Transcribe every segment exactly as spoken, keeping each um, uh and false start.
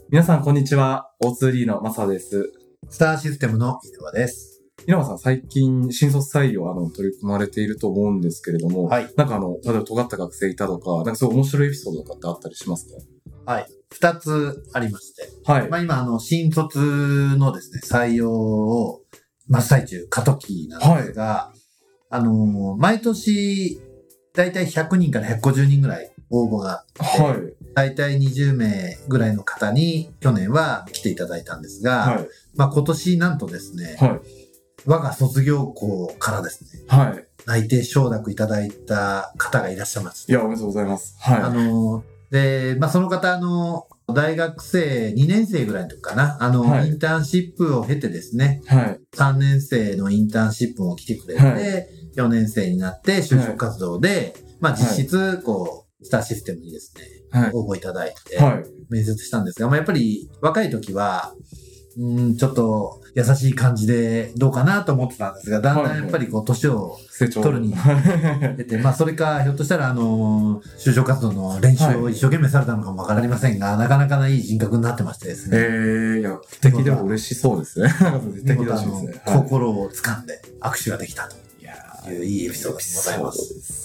皆さんこんにちは。オーツーディー のマサです。 スターシステムの稲葉です。 稲葉さん、最近新卒採用あの取り組まれていると思うんですけれども、はい、なんかあの例えば尖った学生いたとか、なんかそういう面白いエピソードとかってあったりしますか？ はい、二つありまして、 はい。 まあ今あの新卒のですね採用を真っ最中過渡期なんですが、はい、あの毎年だいたいひゃくにんからひゃくごじゅうにんぐらい応募があって、はい、だいたいにじゅうめいぐらいの方に去年は来ていただいたんですが、はい、まあ今年なんとですね、はい、我が卒業校からですね、はい、内定承諾いただいた方がいらっしゃいます。 いや、おめでとうございます。はい。 あの、で、まあその方、あの、大学生にねん生ぐらいの時かな、あの、はい、インターンシップを経てですね、はい、さんねん生のインターンシップも来てくれて、はい、よねん生になって就職活動で、はい、まあ実質、こう、スターシステムにですね、はい、応募いただいて、面接したんですが、まあやっぱり若い時は、うん、ちょっと優しい感じでどうかなと思ってたんですが、だんだんやっぱりこう年を取るに出て、まあそれかひょっとしたらあの、就職活動の練習を一生懸命されたのかもわかりませんが、なかなかないい人格になってましてですね。 えー、いや、素敵でも嬉しそうですね。素敵だしですね。心を掴んで握手ができたといういいエピソードでございます。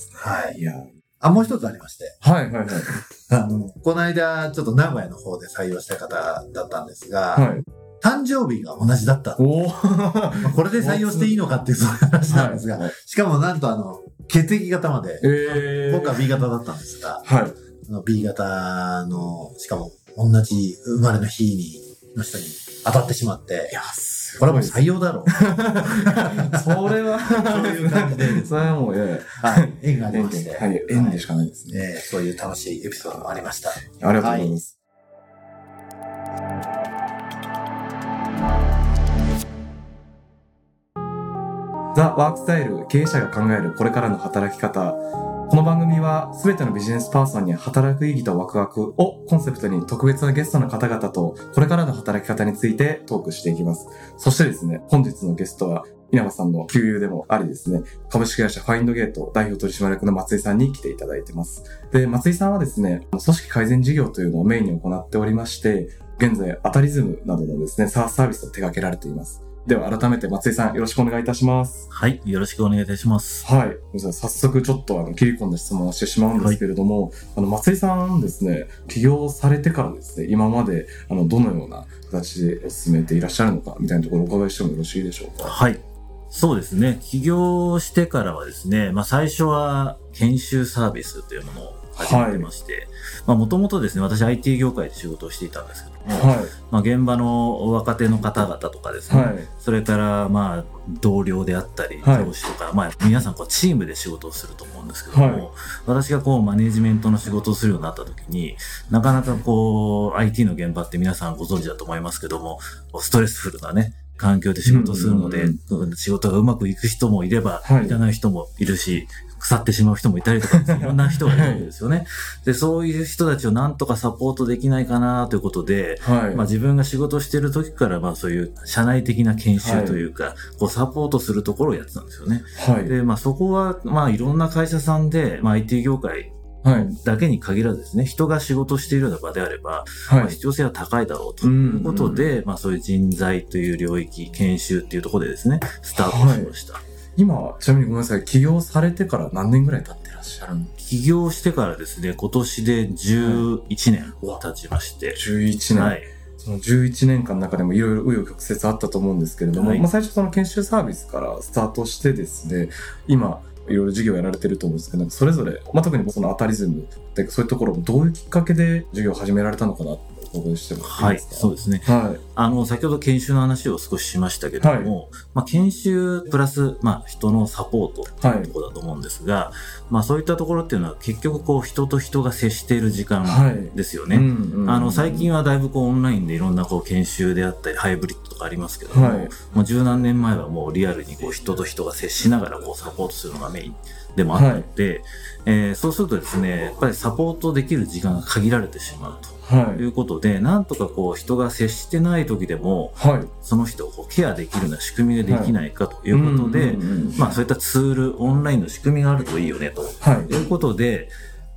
はい。いや。あ、もう一つありまして。はいはいはい。あの、この間ちょっと名古屋の方で採用した方だったんですが、はい、誕生日が同じだった。おまあこれで採用していいのかっていうそういう話なんですが、はい、しかもなんとあの、血液型まで、えー、僕は ビー 型だったんですが、はい、あの ビー 型の、しかも同じ生まれの日に、の人に当たってしまって、いやこれはもう採用だろう。 それは、 そういう感じで、 それはもう、 はい、縁がありまして、 はい、縁でしかないですね、 はいえー。そういう楽しいエピソードもありました。ありがとうございます。はい、ザ・ワークスタイル経営者が考えるこれからの働き方。この番組は全てのビジネスパーソンに働く意義とワクワクをコンセプトに特別なゲストの方々とこれからの働き方についてトークしていきます。そしてですね、本日のゲストは稲葉さんの旧友でもありですね、株式会社ファインドゲート代表取締役の松井さんに来ていただいてます。で、松井さんはですね、組織改善事業というのをメインに行っておりまして、現在アタリズムなどのですね、サーサービスを手掛けられています。では改めて松井さんよろしくお願いいたします。 はい、よろしくお願いいたします。 はい。じゃあ早速ちょっとあの切り込んだ質問をしてしまうんですけれども、はい、あの松井さんですね、起業されてからですね、今まであのどのような形で進めていらっしゃるのかみたいなところをお伺いしてもよろしいでしょうか。 はい。そうですね。起業してからはですね、まあ最初は研修サービスというものを始めてまして、はい、まあもともとですね、私 アイティー 業界で仕事をしていたんですけども、はい、まあ現場の若手の方々とかですね、はい、それからまあ同僚であったり、上司とか、はい、まあ皆さんこうチームで仕事をすると思うんですけども、はい、私がこうマネジメントの仕事をするようになった時に、なかなかこう アイティー の現場って皆さんご存知だと思いますけども、ストレスフルなね、環境で仕事をするので、うん、仕事がうまくいく人もいれば、はい、いかない人もいるし、腐ってしまう人もいたりとか、いろんな人がいるわけですよね。はい、で、そういう人たちをなんとかサポートできないかなということで、はい、まあ自分が仕事している時から、まあそういう社内的な研修というか、はい、こうサポートするところをやってたんですよね。はい、で、まあそこは、まあいろんな会社さんで、まあ アイティー 業界、はい、だけに限らずですね、人が仕事しているような場であれば、はいまあ、必要性は高いだろうということで、うんうん、まあそういう人材という領域、研修っていうところでですね、スタートしました。はい、 今、ちなみにごめんなさい、起業されてから何年ぐらい経ってらっしゃるんですか？ 起業してからですね、今年でじゅういちねん経ちまして。 じゅういちねん。はい。そのじゅういちねんかんの中でもいろいろ紆余曲折あったと思うんですけれども、はい、まあ最初その研修サービスからスタートしてですね、今、いろいろ事業やられてると思うんですけど、それぞれ、まあ、特にそのアタリズムってそういうところもどういうきっかけで事業を始められたのかなってお伺いしてもいいですか？ はい、そうですね。はい。あの、先ほど研修の話を少ししましたけども、はい、まあ、研修プラス、まあ、人のサポートっていうところだと思うんですが、はい、まあ、そういったところっていうのは結局こう、人と人が接している時間ですよね。はいうんうんうん、あの、最近はだいぶこう、オンラインでいろんなこう、研修であったり、ハイブリッドとかありますけども、はい、もう十何年前はもうリアルにこう、人と人が接しながらこう、サポートするのがメインでもあったので、はいえー、そうするとですね、やっぱりサポートできる時間が限られてしまうと。はい、ということで、なんとかこう人が接してない時でも、はい、その人をこうケアできるような仕組みができないかということで、まあそういったツール、オンラインの仕組みがあるといいよねと、はい、いうことで、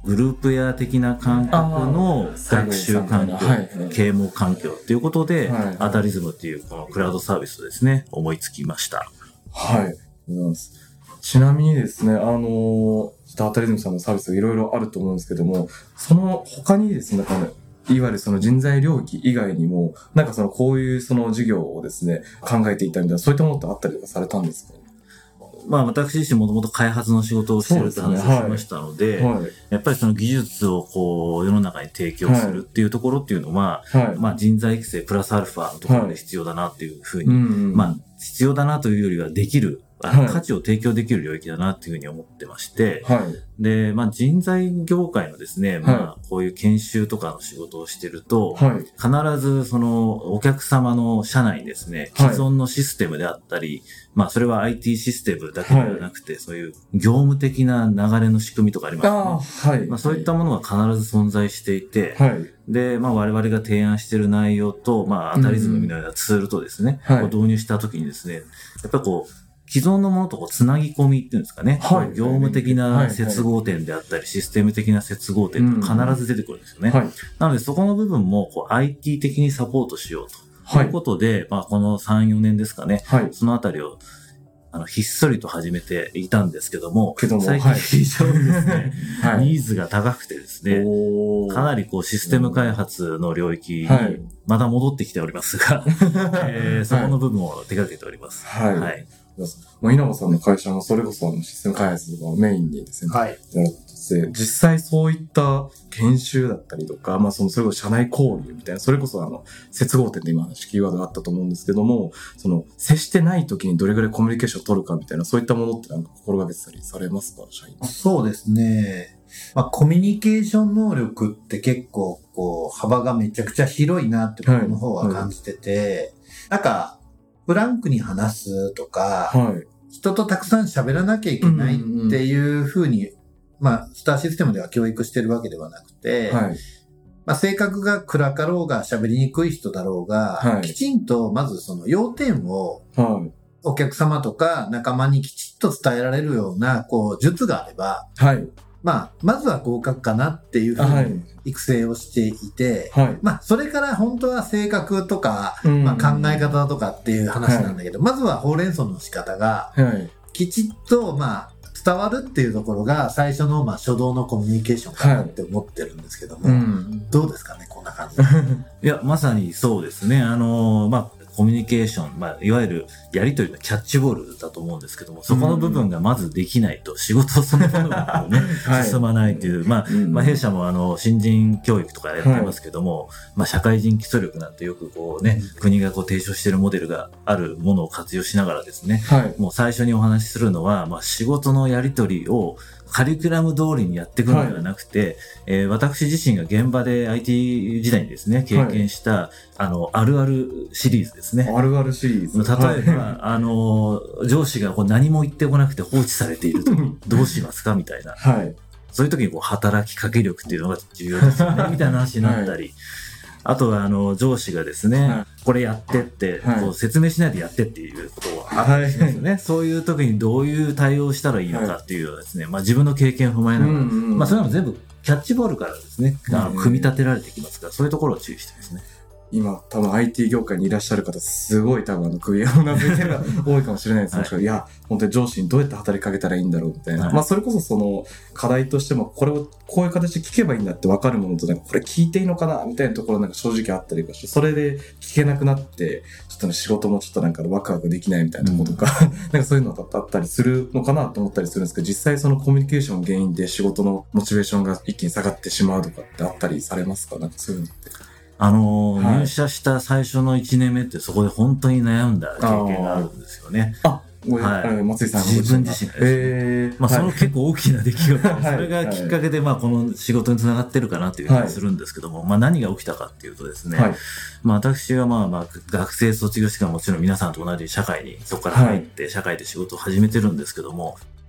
グループエア的な感覚の学習環境、はい、啓蒙環境ということで、はい、アタリズムっていうこのクラウドサービスをですね、思いつきました。 はい。ありがとうございます。ちなみにですね、あの、アタリズムさんのサービスいろいろあると思うんですけども、その他にですね、なんかね、いわゆるその人材領域以外にも、なんかそのこういうその事業をですね、考えていたみたいな、そういったものってあったりとかされたんですか？ まあ私自身もともと開発の仕事をしてるって話をしましたので、はいはい、やっぱりその技術をこう世の中に提供するっていうところっていうのは、はい、まあ人材育成プラスアルファのところで必要だなっていうふうに、はい、まあ必要だなというよりはできる、あの価値を提供できる領域だなっていうふうに思ってまして、はい、で、まあ人材業界のですね、まあこういう研修とかの仕事をしてると、はい、必ずそのお客様の社内にですね、既存のシステムであったり、はい、まあそれは アイティー システムだけではなくて、はい、そういう業務的な流れの仕組みとかありますね。はい、まあそういったものが必ず存在していて、はい、で、まあ我々が提案している内容と、まあアタリズムのようなツールとですね、うん、導入したときにですね、やっぱりこう、既存のものとこうつなぎ込みっていうんですかね。はい、業務的な接合点であったり、システム的な接合点って必ず出てくるんですよね。はい、なのでそこの部分もこう アイティー 的にサポートしようということで、はい、まあこのさん、よねんですかね。はい、そのあたりをあのひっそりと始めていたんですけども、けども最近非常にですね、はい、ニーズが高くてですね、かなりこうシステム開発の領域にまた戻ってきておりますが、はいえー、そこの部分を手掛けております。はい。はいもう稲葉さんの会社もそれこそあのシステム開発とかをメインにですね、はい、実際そういった研修だったりとか、まあそのそれこそ社内交流みたいな、それこそあの接合点で今話キーワードがあったと思うんですけども、その接してない時にどれぐらいコミュニケーションを取るかみたいな、そういったものってなんか心がけてたりされますか、社員？ そうですね。まあコミュニケーション能力って結構こう幅がめちゃくちゃ広いなって僕の方は感じてて、はいはい、なんかフランクに話すとか、はい、人とたくさん喋らなきゃいけないっていうふうに、まあ、スターシステムでは教育してるわけではなくて、はい、まあ、性格が暗かろうが喋りにくい人だろうが、はい、きちんとまずその要点を、お客様とか仲間にきちっと伝えられるような、こう、術があれば、はい、まあ、まずは合格かなっていうふうに育成をしていて、はい、まあ、それから本当は性格とか、うん、まあ、考え方とかっていう話なんだけど、はい、まずはほうれん草の仕方が、きちっと、まあ、伝わるっていうところが最初の、まあ、初動のコミュニケーションかなって思ってるんですけども、はいうん、どうですかね、こんな感じ。 いや、まさにそうですね。あの、まあ、コミュニケーション、まあ、いわゆるやりとりのキャッチボールだと思うんですけども、そこの部分がまずできないと仕事そのものがね、はい、進まないという、まあ、まあ、弊社もあの、新人教育とかやってますけども、はい、まあ、社会人基礎力なんてよくこうね、国がこう提唱しているモデルがあるものを活用しながらですね、はい、もう最初にお話しするのは、まあ、仕事のやりとりをカリキュラム通りにやっていくのではなくて、はいえー、私自身が現場で アイティー 時代にですね、経験した、はい、あの、あるあるシリーズですね。 あるあるシリーズ。 例えば、はい、あの、上司がこう何も言ってこなくて放置されているとどうしますかみたいな。はい。そういう時にこう働きかけ力っていうのが重要ですよね。みたいな話になったり。はいあとは、あの、上司がですね、はい、これやってって、はい、こう説明しないでやってっていうことをあったりしますよね、はい。そういう時にどういう対応をしたらいいのかっていうのはですね、はい、まあ自分の経験を踏まえながら、うんうん、まあそれも全部キャッチボールからですね、あの組み立てられてきますから、そういうところを注意してますね。 今、多分 アイティー 業界にいらっしゃる方、すごい多分あの首をうなずいてる方多いかもしれないですけど、はい、いや、本当に上司にどうやって働きかけたらいいんだろうみたいな。はい、まあ、それこそその課題としても、これをこういう形で聞けばいいんだって分かるものと、なんかこれ聞いていいのかなみたいなところなんか正直あったりとかして、それで聞けなくなって、ちょっとね、仕事もちょっとなんかワクワクできないみたいなところとか、うん、なんかそういうのだったりするのかなと思ったりするんですけど、実際そのコミュニケーションが原因で仕事のモチベーションが一気に下がってしまうとかってあったりされますか？なんかそういうのって。 あのーはい、入社した最初のいちねんめってそこで本当に悩んだ経験があるんですよね。 あ、はい、松井さん自分自身がですね、えーまあ、その結構大きな出来事、はい、それがきっかけで、まあ、この仕事につながってるかなという気がするんですけども、はいまあ、何が起きたかっていうとですね、はいまあ、私はまあまあ学生卒業してからもちろん皆さんと同じ社会にそこから入って社会で仕事を始めてるんですけども、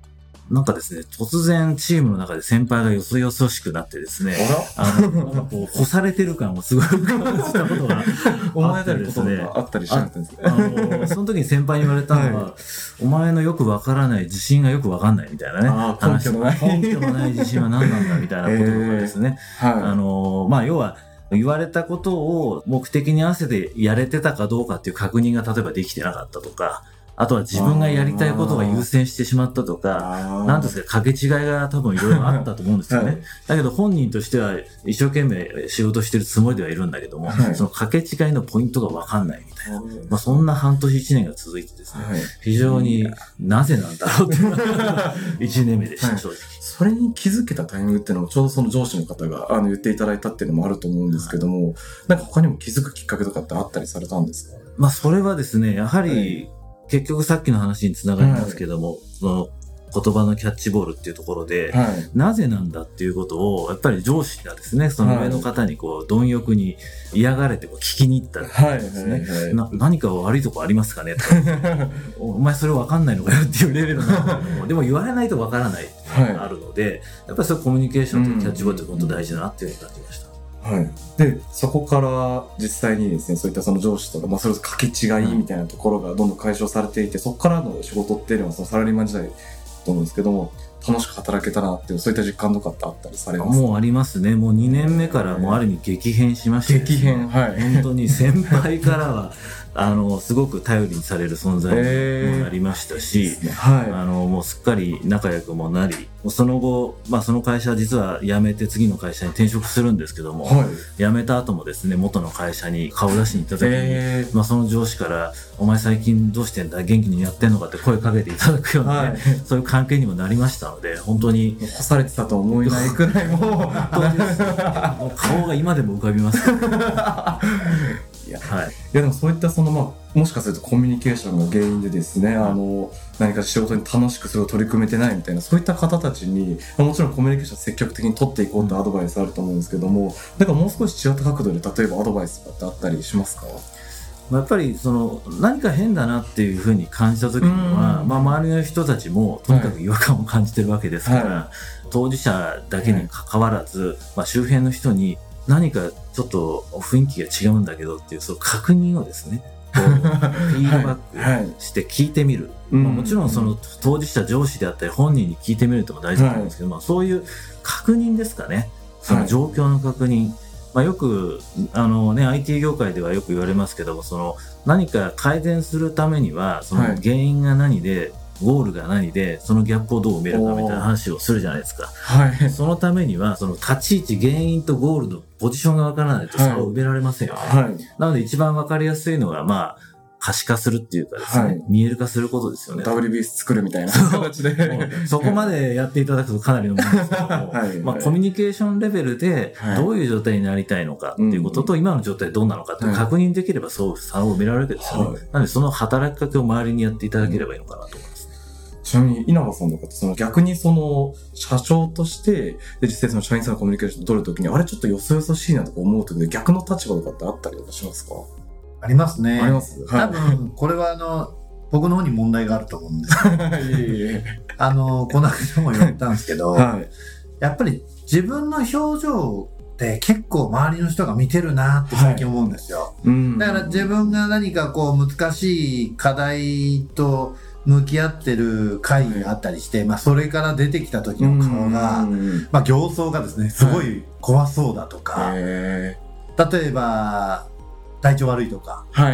なんかですね、突然チームの中で先輩がよそよそしくなってですね、あの、なんかこう、干されてる感をすごい感じたことがあってですね。 あったりしなかったんですあの、その時に先輩に言われたのは、はい、お前のよくわからない自信がよくわかんないみたいなね。 あ根拠のない。 根拠のない自信は何なんだみたいなこととかですね。えーはい、あの、まあ、要は、言われたことを目的に合わせてやれてたかどうかっていう確認が例えばできてなかったとか、あとは自分がやりたいことが優先してしまったとか、なんですか、掛け違いが多分いろいろあったと思うんですよね。はい、だけど本人としては一生懸命仕事してるつもりではいるんだけども、はい、その掛け違いのポイントがわかんないみたいな。まあそんな半年一年が続いてですね、はい、非常になぜなんだろうっていうのが一年目でした、はい、正直。 それに気づけたタイミングっていうのをちょうどその上司の方があの言っていただいたっていうのもあると思うんですけども、はい、なんか他にも気づくきっかけとかってあったりされたんですか？ まあそれはですね、やはり、はい結局さっきの話につながりますけども、はい、その言葉のキャッチボールっていうところで、はい、なぜなんだっていうことをやっぱり上司がですねその上の方にこう貪欲に嫌がれてこう聞きに行ったんですね、はいはいはい、な何か悪いとこありますかねとかお前それ分かんないのかよっていうレベルなんだけどもでも言われないと分からないっていうのがあるので、はい、やっぱりそういうコミュニケーションとキャッチボールって本当大事だなっていうふうに感じました。 はい、でそこから実際にですねそういったその上司とか、まあ、それこそ掛け違いみたいなところがどんどん解消されていて、うん、そこからの仕事っていうのはそのサラリーマン時代と思うんですけども楽しく働けたなっていうそういった実感とかってあったりされますか？ もうありますね。もうにねんめからもうある意味激変しましたね。 激変、はい、 本当に先輩からはあのすごく頼りにされる存在にもなりましたし、えーはい、あのもうすっかり仲良くもなり、その後、まあ、その会社実は辞めて次の会社に転職するんですけども、はい、辞めた後もですね元の会社に顔出しに行った時に、えーまあ、その上司からお前最近どうしてんだ元気にやってんのかって声かけていただくような、ねはい、そういう関係にもなりましたので本当に干されてたと思えないくらいもう本当です、ね、もう顔が今でも浮かびますいや、はい、いやでもそういったその、まあ、もしかするとコミュニケーションが原因でですね、あの何か仕事に楽しくそれを取り組めてないみたいなそういった方たちにもちろんコミュニケーション積極的に取っていこうとアドバイスあると思うんですけども、だからもう少し違った角度で例えばアドバイスとかってあったりしますか？ やっぱりその何か変だなっていうふうに感じた時には、まあ、周りの人たちもとにかく違和感を感じてるわけですから、はい、当事者だけに関わらず、はいまあ、周辺の人に何かちょっと雰囲気が違うんだけどっていうその確認をですねこうフィードバックして聞いてみる、はいまあ、もちろんその当事者上司であったり本人に聞いてみるとも大事だと思うんですけど、はいまあ、そういう確認ですかね。その状況の確認、はいまあ、よくあの、ね、アイティー 業界ではよく言われますけどもその何か改善するためにはその原因が何で、はいゴールが何でそのギャップをどう埋めるかみたいな話をするじゃないですか、はい、そのためにはその立ち位置原因とゴールのポジションがわからないと差を埋められませんよね、はいはい、なので一番わかりやすいのがまあ可視化するっていうかですね、はい、見える化することですよね。 ダブリュービーエス 作るみたいな形でそ, そこまでやっていただくとかなりのものですけども、はいまあ、コミュニケーションレベルでどういう状態になりたいのかっていうことと、はい、今の状態どうなのかっていう確認できればそう差を埋められるわけですよね、はい、なのでその働きかけを周りにやっていただければいいのかなと思います。 ちなみに稲葉さんとかってその逆にその社長としてで実際その社員さんのコミュニケーションを取るときにあれちょっとよそよそしいなとか思うときで逆の立場とかってあったりとかしますか？ ありますね。 あります、 はい、多分これはあの僕の方に問題があると思うんですけどいえいえあのこの間も言ったんですけど、はい、やっぱり自分の表情って結構周りの人が見てるなって最近思うんですよ、はいうん、だから自分が何かこう難しい課題と向き合ってる会があったりして、まあ、それから出てきた時の顔が、まあ、形相がですねすごい怖そうだとか、はい、例えば体調悪いとか、はい、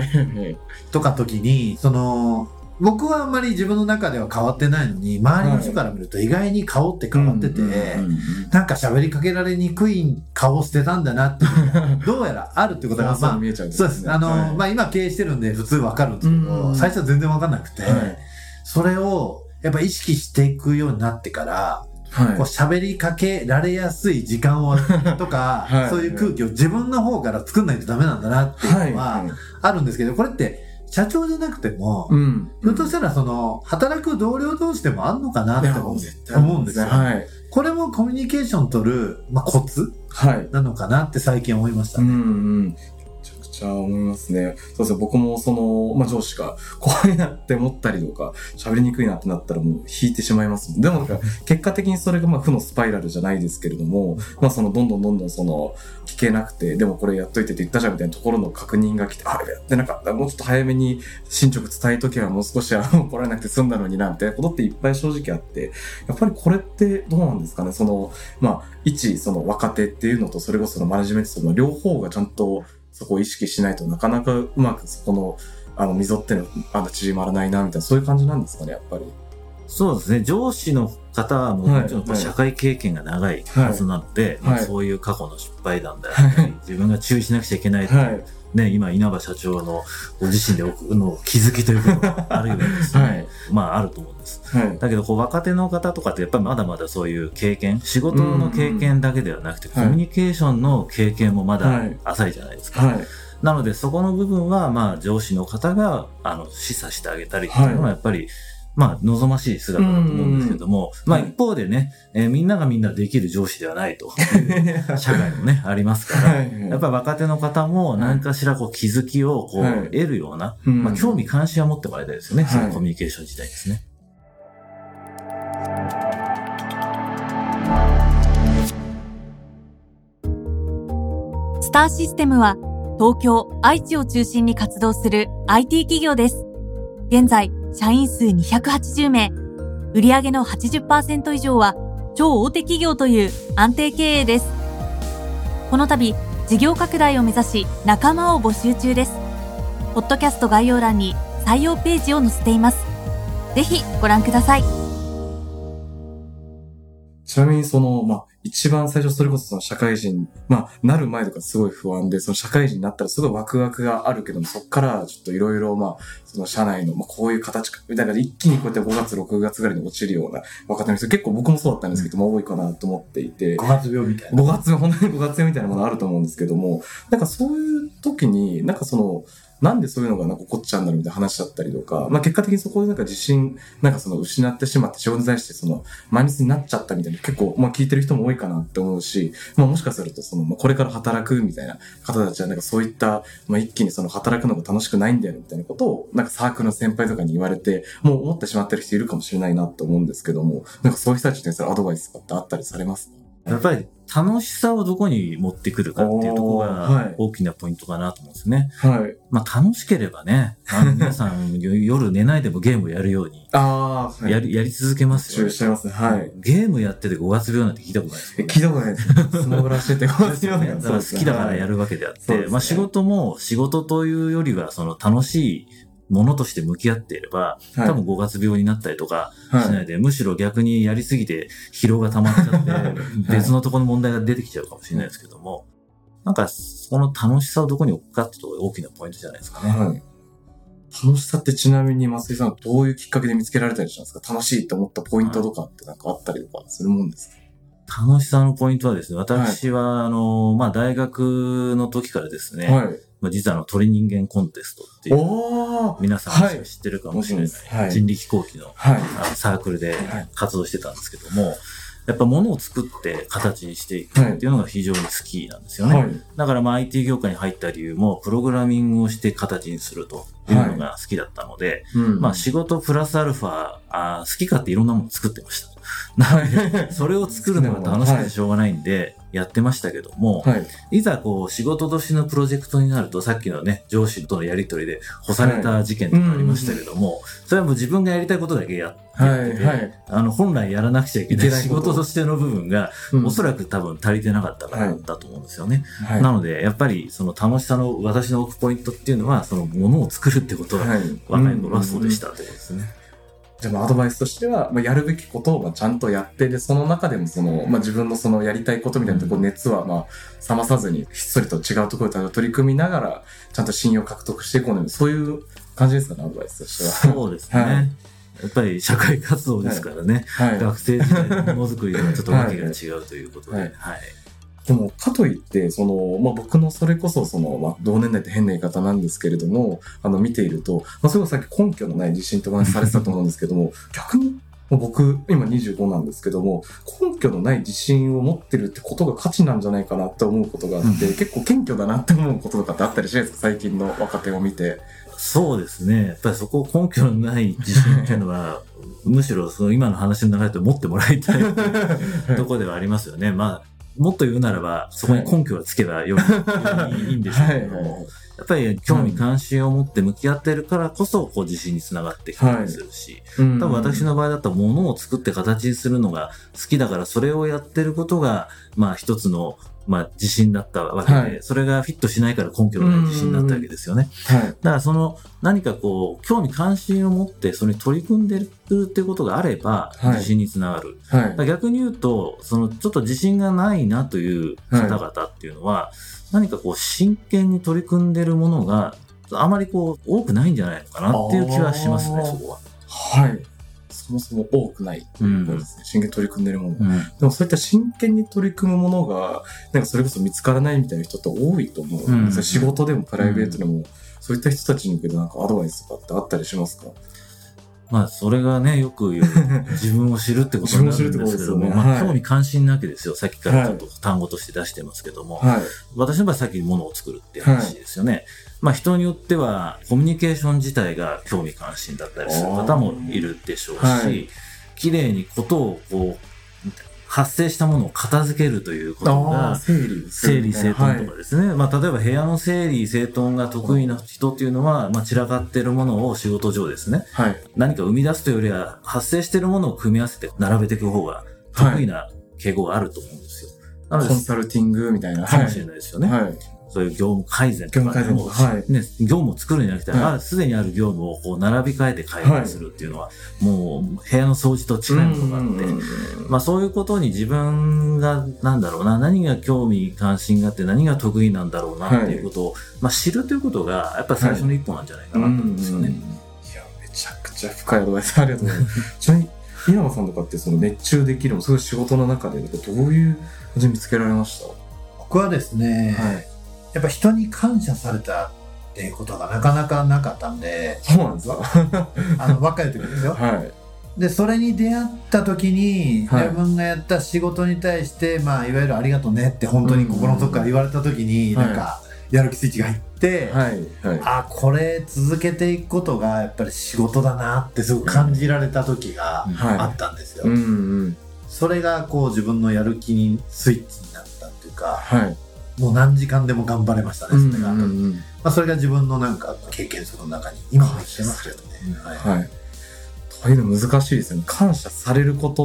とか時にその僕はあんまり自分の中では変わってないのに周りの人から見ると意外に顔って変わってて、はい、なんか喋りかけられにくい顔をしてたんだなってどうやらあるってことがまあ見えちゃうんですね。そうです。あの、はい、まあ今経営してるんで普通わかるんですけど、最初は全然わかんなくて、はい、それをやっぱ意識していくようになってから、はい、こう喋りかけられやすい時間をとか、はい、そういう空気を自分の方から作んないとダメなんだなっていうのはあるんですけど、これって社長じゃなくても、うん、ひょっとしたらその働く同僚同士でもあんのかなって思うんですよ、はい、これもコミュニケーション取る、まあ、コツ、はい、なのかなって最近思いましたね。うんうん、めちゃくちゃ思いますね。そうですね。僕もその、まあ、上司が怖いなって思ったりとか、喋りにくいなってなったらもう引いてしまいます。でもなんか、結果的にそれがまあ負のスパイラルじゃないですけれども、まあそのどんどんどんどんその、聞けなくて、でもこれやっといてって言ったじゃんみたいなところの確認が来て、あれやってなかった。もうちょっと早めに進捗伝えとけばもう少しは怒られなくて済んだのにな、みたいなことっていっぱい正直あって、やっぱりこれってどうなんですかね。その、まあ、一、その若手っていうのと、それこそのマネジメントの両方がちゃんとそこを意識しないとなかなかうまくそこの、あの、溝っての、あの、縮まらないな、みたいな、そういう感じなんですかね、やっぱり。 そうですね。上司の方はもちろん社会経験が長いはずなので、はいはいまあ、そういう過去の失敗談であったり、はい、自分が注意しなくちゃいけないという、はいね、今、稲葉社長のご自身での気づきということがあるようですね。はい、まあ、あると思うんです。はい、だけど、こう、若手の方とかってやっぱりまだまだそういう経験、仕事の経験だけではなくて、コミュニケーションの経験もまだ浅いじゃないですか。はいはい、なので、そこの部分は、まあ、上司の方が、あの、示唆してあげたりっていうのは、やっぱり、はいまあ、望ましい姿だと思うんですけども、まあ一方でね、えー、みんながみんなできる上司ではないという社会もね、ありますから、やっぱり若手の方も何かしらこう気づきをこう得るような、まあ興味関心は持ってもらいたいですよね、そのコミュニケーション自体ですね。 スターシステムは東京、愛知を中心に活動する アイティー 企業です。現在、社員数にひゃくはちじゅうめい、売上の はちじゅっパーセント 以上は超大手企業という安定経営です。この度、事業拡大を目指し仲間を募集中です。ポッドキャスト概要欄に採用ページを載せています。ぜひご覧ください。 ちなみにその、まあ、一番最初それこそその社会人、まあ、なる前とかすごい不安で、その社会人になったらすごいワクワクがあるけども、そっからちょっといろいろ、まあ、その社内の、まあ、こういう形か、だから一気にこうやってごがつ、ろくがつぐらいに落ちるような若手の人、結構僕もそうだったんですけども、多いかなと思っていて。 ごがつ病みたいな。 ごがつ、本当にごがつ病みたいなものあると思うんですけども、なんかそういう時に、なんかその、なんでそういうのがなんか起こっちゃうんだろうみたいな話だったりとか、まあ結果的にそこでなんか自信、なんかその失ってしまって仕事に対してそのマイナスになっちゃったみたいな結構まあ聞いてる人も多いかなって思うし、まあもしかするとそのまあこれから働くみたいな方たちはなんかそういったまあ一気にその働くのが楽しくないんだよみたいなことをなんかサークルの先輩とかに言われて、もう思ってしまってる人いるかもしれないなと思うんですけども、なんかそういう人たちにそれアドバイスとかってあったりされますか？ やっぱり楽しさをどこに持ってくるかっていうところが大きなポイントかなと思うんですね。はい。まあ楽しければね、あの皆さん夜寝ないでもゲームをやるように、ああ、はい、やり、やり続けますよね。 しちゃいますね。はい。 ゲームやっててごがつ病なんて聞いたことないですよね。 聞いたことないです。スマブラしててごがつ病なんだから好きだからやるわけであって、はい、まあ仕事も仕事というよりはその楽しいものとして向き合っていれば、多分ごがつ病になったりとかしないで、はい、むしろ逆にやりすぎて疲労が溜まっちゃって、別のところの問題が出てきちゃうかもしれないですけども、なんか、その楽しさをどこに置くかってところが大きなポイントじゃないですかね。はい。 楽しさってちなみに松井さんはどういうきっかけで見つけられたりしたんですか？楽しいと思ったポイントとかってなんかあったりとかするもんですか？ 楽しさのポイントはですね、私は、はい、あの、まあ、大学の時からですね、はい、まあ、実はあの鳥人間コンテストっていう、皆さんも知ってるかもしれない、はい、人力飛行機の、はい、あのサークルで活動してたんですけども、やっぱ物を作って形にしていくっていうのが非常に好きなんですよね。はい、だからまあ アイティー 業界に入った理由も、プログラミングをして形にするというのが好きだったので、はいうん、まあ仕事プラスアルファ、あ好き勝手いろんなものを作ってました。なので、それを作るのが楽しくてしょうがないんで、やってましたけども、はい、いざこう仕事としてのプロジェクトになると、さっきのね、上司とのやりとりで干された事件とかありましたけども、はいうん、それはもう自分がやりたいことだけやってて、はいはい、あの本来やらなくちゃいけない仕事としての部分が、うん、おそらく多分足りてなかったからだと思うんですよね。はい、なので、やっぱりその楽しさの私の置くポイントっていうのは、そのものを作るってことは、はい、若い頃はそうでしたということですね。 じゃあアドバイスとしては、まあ、やるべきことをちゃんとやって、で、その中でもその、まあ、自分のそのやりたいことみたいなところ、熱はまあ、冷まさずに、ひっそりと違うところで取り組みながら、ちゃんと信用を獲得していこうね。そういう感じですかね、アドバイスとしては。 そうですね。はい、やっぱり社会活動ですからね。はい、学生時代のものづくりとはちょっとわけが違うということで。はい。はいでも、かといって、その、まあ、僕のそれこそ、その、まあ、同年代って変な言い方なんですけれども、あの、見ていると、まあ、それこそさっき根拠のない自信とお話しされてたと思うんですけども、逆に、 僕、今にじゅうごなんですけども、根拠のない自信を持ってるってことが価値なんじゃないかなって思うことがあって、うん、結構謙虚だなって思うこととかってあったりしないですか？最近の若手を見て。 そうですね。やっぱりそこ根拠のない自信っていうのは、むしろその今の話の流れと持ってもらいたいところではありますよね。まあ、もっと言うならば、そこに根拠がつけばよりいいんでしょうけども、やっぱり興味関心を持って向き合っているからこそ、こう自信につながってきたりするし、はい、多分私の場合だったら物を作って形にするのが好きだから、それをやってることが、まあ一つの、まあ自信だったわけで、はい、それがフィットしないから根拠のない自信だったわけですよね。はい、だからその何かこう、興味関心を持ってそれに取り組んでるっていうことがあれば、自信につながる。はいはい、逆に言うと、そのちょっと自信がないなという方々っていうのは、はい、何かこう真剣に取り組んでるものがあまりこう多くないんじゃないのかなっていう気はしますね、そこは。 はい。そもそも多くないということですね。うん、真剣に取り組んでるもの、うん。でもそういった真剣に取り組むものが、なんかそれこそ見つからないみたいな人って多いと思う。うん、仕事でもプライベートでも、うん、そういった人たちに向けてなんかアドバイスとかってあったりしますか？ まあ、それがね、よく言う、自分を知るってことになるんですけども、ね、まあ、興味関心なきですよ。さっきからちょっと単語として出してますけども、はい、私の場合さっき物を作るっていう話ですよね。はい、まあ、人によっては、コミュニケーション自体が興味関心だったりする方もいるでしょうし、はい、綺麗にことをこう、発生したものを片付けるということが、整理、整理整頓とかですね。はい、まあ、例えば部屋の整理整頓が得意な人っていうのは、まあ、散らかっているものを仕事上ですね。はい、何か生み出すというよりは、発生しているものを組み合わせて並べていく方が得意な傾向があると思うんですよ。 なのでコンサルティングみたいな。 かもしれないですよね。はいはい、そういう業務改善とかでも、はい、ね、業務を作るんじゃなくて、はい、すでにある業務をこう並び替えて改善するっていうのは、はい、もう部屋の掃除と近いものがあって、まあそういうことに自分がなんだろうな、何が興味関心があって何が得意なんだろうなっていうことを、はい、まあ知るということがやっぱり最初の一歩なんじゃないかなと思うんですよね。はい、いや、 めちゃくちゃ深いアドバイスありがとうございます。ちなみに、稲葉さんとかってその熱中できるも、そういう仕事の中でどういう味見つけられました？ 僕はですね、はい、やっぱ人に感謝されたっていうことがなかなかなかったんで。 そうなんですか？ あの、若い時ですよ。はい。で、それに出会った時に、はい、自分がやった仕事に対して、まあ、いわゆるありがとうねって本当に心の底から言われた時に、なんか、やる気スイッチが入って、はいはい、あ、これ続けていくことがやっぱり仕事だなってすごく感じられた時があったんですよ。はい、うんうん、それがこう自分のやる気にスイッチになったっていうか、はい、もう何時間でも頑張れましたね、それが。うんうんうん、まあ、それが自分のなんか経験その中に今入ってますけどね。はい。はい、 というの難しいですよね。感謝されることって、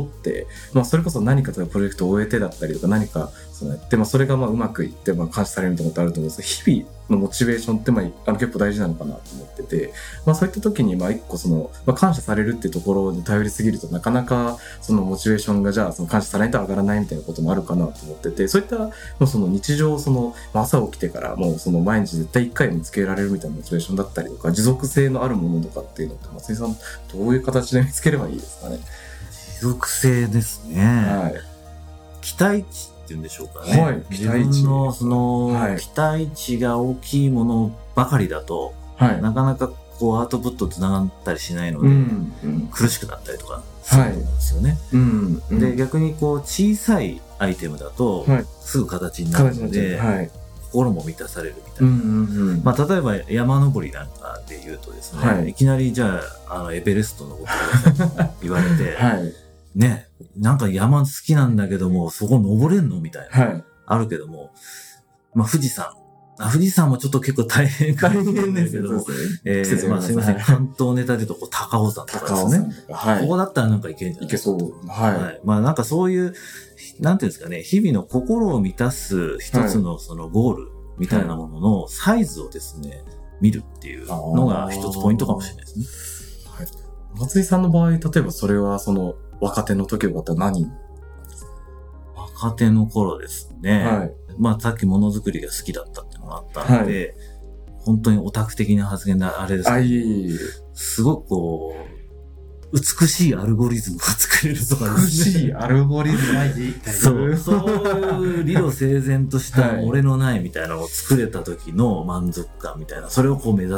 まあ、それこそ何かとかプロジェクトを終えてだったりとか何かそのやって、まあ、それがまあうまくいって、まあ、感謝されるみたいなことあると思うんですけど、日々のモチベーションってまああの結構大事なのかなと思ってて、まあ、そういった時にまあ一個その、まあ、感謝されるっていうところに頼りすぎるとなかなかそのモチベーションがじゃあその感謝されないと上がらないみたいなこともあるかなと思ってて、そういったもうその日常その朝起きてからもうその毎日絶対一回見つけられるみたいなモチベーションだったりとか持続性のあるものとかっていうのって松井さんどういう形で見つければいいですかね？ 持続性ですね。はい。期待値っていうんでしょうかね。はい。期待値。自分のその、はい、期待値が大きいものばかりだと、はい、なかなかこうアウトプットつながったりしないので、うんうん、苦しくなったりとかするんですよね。はい、うんうん、で逆にこう小さいアイテムだと、はい、すぐ形になるので、はい、心も満たされるみたいな。うんうんうん、まあ例えば山登りなんかで言うとですね、はい、いきなりじゃあ、あのエベレスト登ってくださいって言われて、はい、ね、なんか山好きなんだけども、そこ登れんのみたいな、はい、あるけども、まあ富士山。あ、富士山もちょっと結構大変かもしれないけども、えー、まあすいません、関東ネタで言うとこう高尾山とかですね。はい、ここだったらなんかいけるんじゃないですか。いけそう。はい。はい、まあなんかそういう、なんていうんですかね、日々の心を満たす一つのそのゴールみたいなもののサイズをですね、見るっていうのが一つポイントかもしれないですね。はい。 松井さんの場合、例えばそれはその若手の時だったら何？ 若手の頃ですね。はい。まあさっきものづくりが好きだったっていうのがあったので、はい、本当にオタク的な発言であれですけど、あ、いいいいすごくこう、美しいアルゴリズムが作れるとかですね。 美しいアルゴリズム大事。 そう、そういう理路整然とした俺のないみたいなのを作れた時の満足感みたいな、それをこう目指す。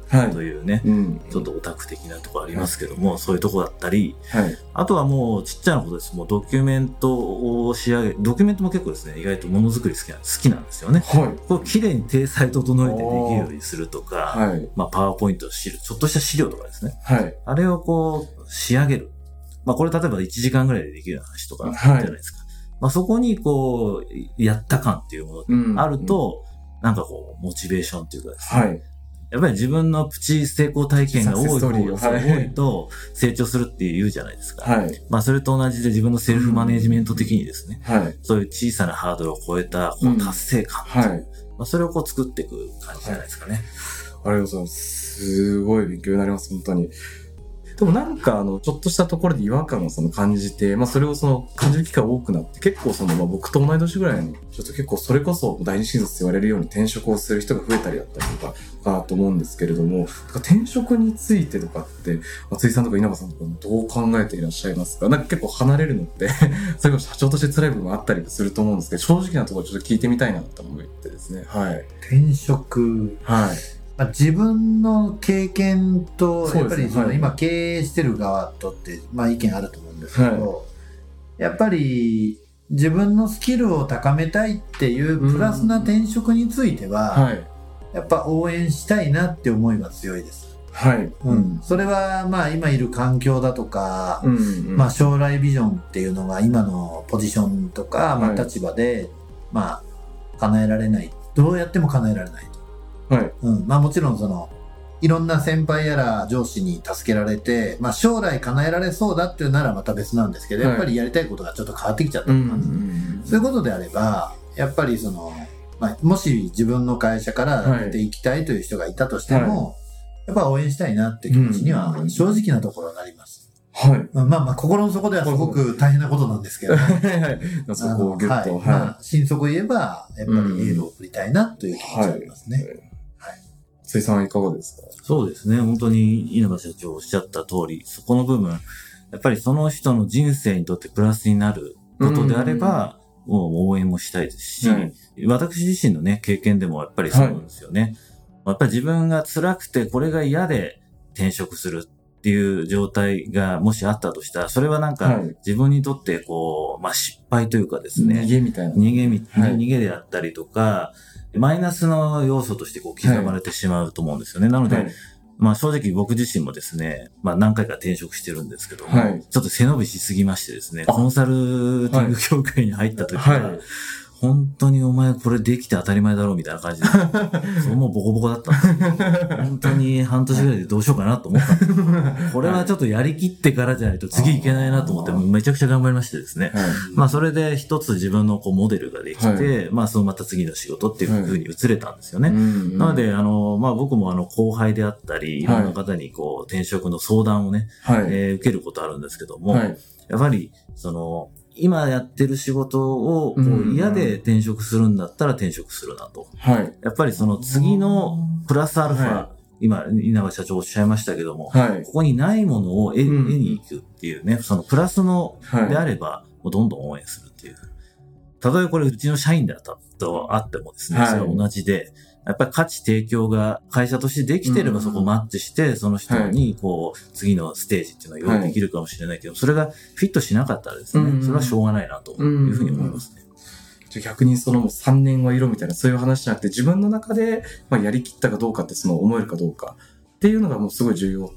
というね、はいうん、ちょっとオタク的なところありますけども、はい、そういうとこだったり、はい、あとはもうちっちゃなことです。もうドキュメントを仕上げ、ドキュメントも結構ですね、意外とものづくり好きなん好きなんですよね。はい、これ綺麗に体裁整えてできるようにするとか、はい、まあパワーポイントを知る、ちょっとした資料とかですね。はい、あれをこう仕上げる。まあこれ例えばいちじかんぐらいでできるような話とかじゃないですか。はいまあ、そこにこう、やった感っていうものがあると、うんうん、なんかこう、モチベーションっていうかですね。はい、やっぱり自分のプチ成功体験が多い方が、はい、多いと成長するって言うじゃないですか。はい、まあそれと同じで自分のセルフマネジメント的にですね、うんはい、そういう小さなハードルを超えたこの達成感っていう、うんはいまあ、それをこう作っていく感じじゃないですかね。 はい、ありがとうございます。すごい勉強になります、本当に。でもなんかあの、ちょっとしたところで違和感をその感じて、まあそれをその感じる機会が多くなって、結構その、まあ僕と同い年ぐらいの、ちょっと結構それこそ第二新卒って言われるように転職をする人が増えたりだったりとか、かなと思うんですけれども、転職についてとかって、松井さんとか稲葉さんとかどう考えていらっしゃいますか？なんか結構離れるのって、それこそ社長として辛い部分もあったりすると思うんですけど、正直なところちょっと聞いてみたいなと思ってですね。はい。 転職。はい。まあ、自分の経験と、やっぱりその今経営してる側とって、まあ意見あると思うんですけど、はい、やっぱり自分のスキルを高めたいっていうプラスな転職については、はい、やっぱ応援したいなって思いは強いです。はい。うん。それはまあ今いる環境だとか、うんうん、まあ将来ビジョンっていうのが今のポジションとか、まあ立場で、まあ叶えられない。どうやっても叶えられない。はい。うん。まあもちろんその、いろんな先輩やら上司に助けられて、まあ将来叶えられそうだっていうならまた別なんですけど、はい、やっぱりやりたいことがちょっと変わってきちゃったとか、うんうん、そういうことであれば、やっぱりその、まあ、もし自分の会社から出ていきたいという人がいたとしても、はい、やっぱ応援したいなって気持ちには正直なところになります。はい。まあまあ心の底ではすごく大変なことなんですけど、はいはい。そこをギュッと、はい。まあ、心底言えば、やっぱりエールを送りたいなという気持ちがありますね。はい松井さんはいかがですか？ そうですね。本当に稲葉社長おっしゃった通り、そこの部分、やっぱりその人の人生にとってプラスになることであれば、もう応援もしたいですし、はい、私自身のね、経験でもやっぱりそうなんですよね。はい、やっぱり自分が辛くてこれが嫌で転職するっていう状態がもしあったとしたら、それはなんか自分にとってこう、まあ失敗というかですね。 逃げみたいな。 逃げみ、はい、逃げであったりとか、マイナスの要素としてこう刻まれてしまうと思うんですよね。はい、なので、はい、まあ正直僕自身もですね、まあ何回か転職してるんですけども、はい、ちょっと背伸びしすぎましてですね、コンサルティング協会に入った時は、はいはい本当にお前これできて当たり前だろうみたいな感じで、そうもうボコボコだったんですよ。本当に半年ぐらいでどうしようかなと思ったんです。これはちょっとやりきってからじゃないと次いけないなと思ってめちゃくちゃ頑張りましてですね。はい、まあそれで一つ自分のこうモデルができて、はい、まあそのまた次の仕事っていう風に移れたんですよね。はい、なのであの、まあ僕もあの後輩であったり、いろんな方にこう転職の相談をね、はいえー、受けることあるんですけども、はい、やっぱりその、今やってる仕事をこう嫌で転職するんだったら転職するなと。はい。やっぱりその次のプラスアルファ、はい、今、稲葉社長おっしゃいましたけども、はい、ここにないものを得、うん、得に行くっていうね、そのプラスのであれば、もうどんどん応援するっていう。たとえこれうちの社員であったとあってもですね、はい、それは同じで、やっぱり価値提供が会社としてできてればそこをマッチして、その人にこう、次のステージっていうのは用意できるかもしれないけど、それがフィットしなかったらですね、それはしょうがないなというふうに思いますね。 じゃ逆にそのもうさんねんは色みたいなそういう話じゃなくて、自分の中でまあやりきったかどうかってその思えるかどうかっていうのがもうすごい重要って、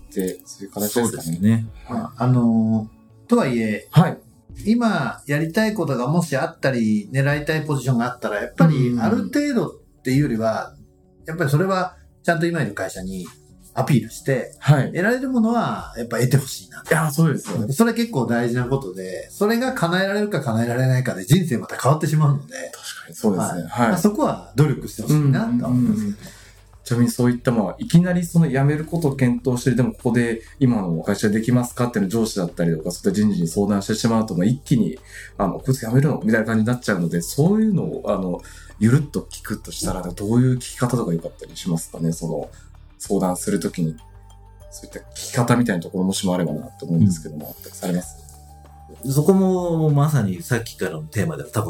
そういう形ですかね。そうですね。 はい、あのー、とはいえ、はい。今やりたいことがもしあったり、狙いたいポジションがあったら、やっぱりある程度っていうよりは、やっぱりそれはちゃんと今いる会社にアピールして、はい、得られるものはやっぱ得てほしいな。 いや、そうですよね。 それ結構大事なことで、それが叶えられるか叶えられないかで人生また変わってしまうので。 確かにそうですね。はい。 はいまあ、そこは努力してほしいなと思います、ね。 ちなみにそういったまあ、いきなりその辞めることを検討して、でもここで今の会社できますかっていうの上司だったりとか、そういった人事に相談してしまうと、まあ、一気に、あの、こいつ辞めるのみたいな感じになっちゃうので、そういうのを、あの、ゆるっと聞くとしたら、どういう聞き方とか良かったりしますかね、その、相談するときに。そういった聞き方みたいなところもしもあればなと思うんですけども、うん、されます？ そこもまさにさっきからのテーマでは多分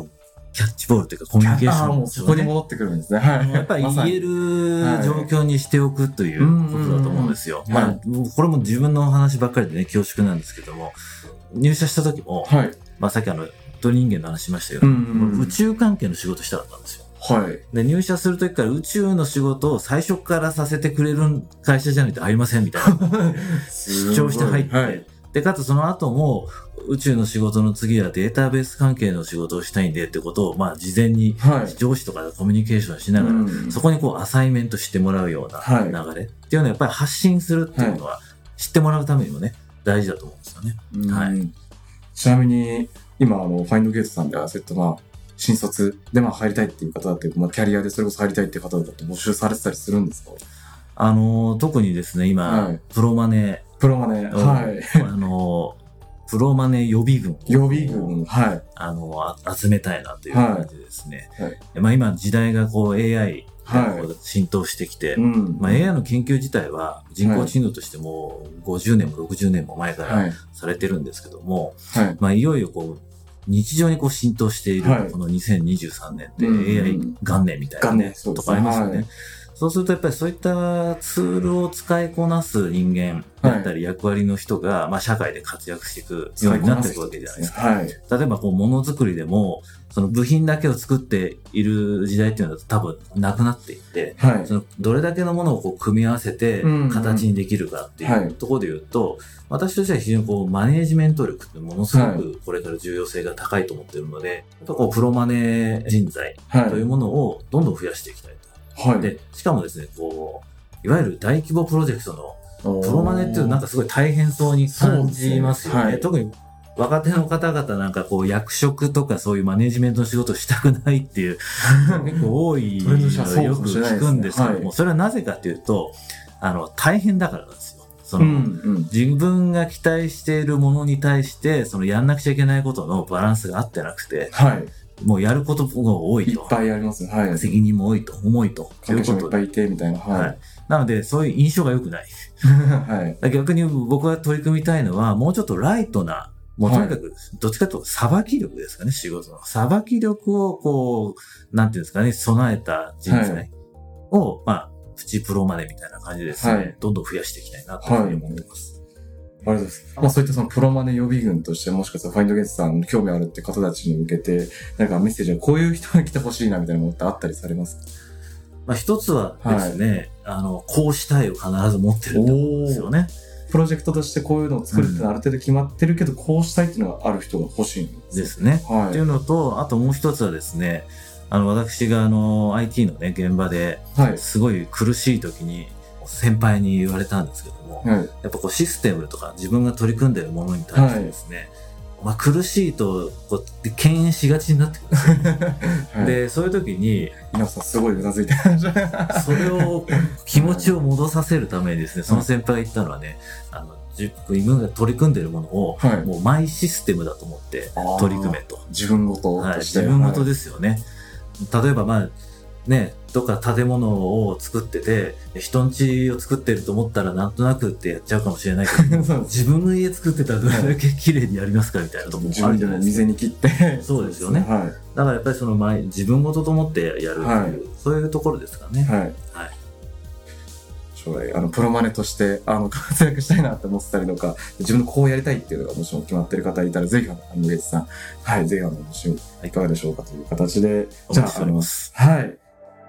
キャッチボールというかコミュニケーション、ね、 あもうそこに戻ってくるんですね。はい。 やっぱり言える状況にしておくということだと思うんですよ。まあ、これも自分の話ばっかりでね、恐縮なんですけども、入社した時も、はい、まあさっきあの、鳥人間の話しましたけど、うんうんうん、宇宙関係の仕事したかったんですよ。はい。で、入社する時から宇宙の仕事を最初からさせてくれる会社じゃないとありませんみたいな。主張して入って、はい、で、かつその後も、宇宙の仕事の次はデータベース関係の仕事をしたいんでってことを、まあ事前に上司とかでコミュニケーションしながら、はい、そこにこうアサイメントしてもらうような流れ、はい、っていうのはやっぱり発信するっていうのは知ってもらうためにもね、大事だと思うんですよね。はい。 ちなみに、今、あの、ファインドゲートさんでは、そういったまあ、新卒でまあ入りたいっていう方だって、まあキャリアでそれこそ入りたいっていう方だと募集されてたりするんですか？ あの、特にですね、今、はい、プロマネ。 プロマネ。はい。 あの、プロマネ予備軍。 予備軍。はい。 あの、集めたいなという感じですね。はい。まあ今時代がこう エーアイがこう浸透してきて、はい、まあ エーアイ の研究自体は人工知能としてもごじゅうねんもろくじゅうねんも前からされてるんですけども、はい。まあいよいよこう、日常にこう浸透している、このにせんにじゅうさんねんって エーアイ 元年みたいなね、とかありますよね。そうするとやっぱりそういったツールを使いこなす人間だったり役割の人が、まあ社会で活躍していくようになっていくわけじゃないですか。はい、例えばこうものづくりでも、その部品だけを作っている時代っていうのは多分なくなっていって、はい、そのどれだけのものをこう組み合わせて形にできるかっていうところで言うと、はい、私としては非常にこうマネージメント力ってものすごくこれから重要性が高いと思っているので、やっぱこうプロマネ人材というものをどんどん増やしていきたいと。はい、で、しかもですね、こう、いわゆる大規模プロジェクトのプロマネっていうなんかすごい大変そうに感じますよね。はい、特に若手の方々なんかこう役職とかそういうマネジメントの仕事をしたくないっていう結構多いのをよく聞くんですけども、はい、それはなぜかっていうと、あの、大変だからなんですよ。その、うんうん、自分が期待しているものに対して、そのやんなくちゃいけないことのバランスが合ってなくて、はい、もうやることが多いと。 いっぱいありますね。はい。 責任も多いと、重いと。 関係者もいっぱいいて、みたいな。はい。はい、 なので、そういう印象が良くない。はい。逆に僕が取り組みたいのは、もうちょっとライトな、もうとにかく、どっちかというと、さばき力ですかね、仕事の。さばき力を、こう、なんていうんですかね、備えた人材を、はい、まあ、プチプロまでみたいな感じですね、はい、どんどん増やしていきたいなというふうに思ってます。 はい、ありがとうございます。まあそういったそのプロマネ予備軍として、もしかしたらファインドゲットさん興味あるって方たちに向けて、なんかメッセージはこういう人が来てほしいなみたいなものってあったりされますか？ まあ一つはですね、はい、あの、こうしたいを必ず持ってるってことですよね。 プロジェクトとしてこういうのを作るっていうのはある程度決まってるけど、うん、こうしたいっていうのがある人が欲しいんですですね。はい。っていうのと、あともう一つはですね、あの、私があの、アイティー のね、現場で、すごい苦しい時に、先輩に言われたんですけども、はい、やっぱこうシステムとか自分が取り組んでいるものに対してですね、はい、まあ苦しいとこう敬遠しがちになってくるんですよ、はい、でそういう時に皆さんすごいうなずいてそれを気持ちを戻させるためにですね、その先輩が言ったのはね、あの自分が取り組んでいるものを、はい、もうマイシステムだと思って取り組めと。 自分ごととして、 はい、自分ごとですよね、はい、例えばまあね、どっか建物を作ってて、人ん家を作ってると思ったらなんとなくってやっちゃうかもしれないけど、自分の家作ってたらどれだけ綺麗にやりますかみたいなところもあるじゃないですか。 自分でも水に切って。 そうですよね。はい、だからやっぱりその前、自分ごとと思ってやるっていう、はい、そういうところですかね。はい。はい。 将来、あの、プロマネとして、あの、活躍したいなって思ってたりとか、自分のこうやりたいっていうのがもしも決まってる方いたら、ぜひ、あの、ゲイツさん、はい、ぜひ、あの、もしいかがでしょうかという形で、 じゃあ、あります。 はい。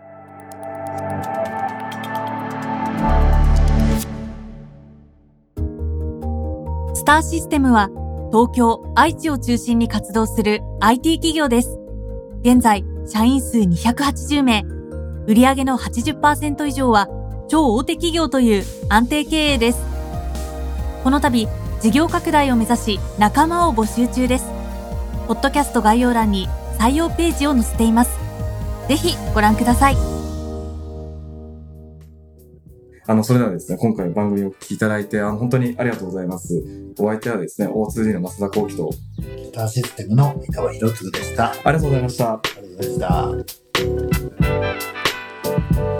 スターシステムは東京、愛知を中心に活動する アイティー 企業です。現在、社員数にひゃくはちじゅうめい、売上の はちじゅっパーセント 以上は超大手企業という安定経営です。この度、事業拡大を目指し仲間を募集中です。ポッドキャスト概要欄に採用ページを載せています。ぜひご覧ください。 あの、それではですね、今回番組をお聞きいただいて、あの、本当にありがとうございます。お相手はですね、オーツーディー の増田幸喜と、 スターシステムの三河博嗣でした。 ありがとうございました。 ありがとうございました。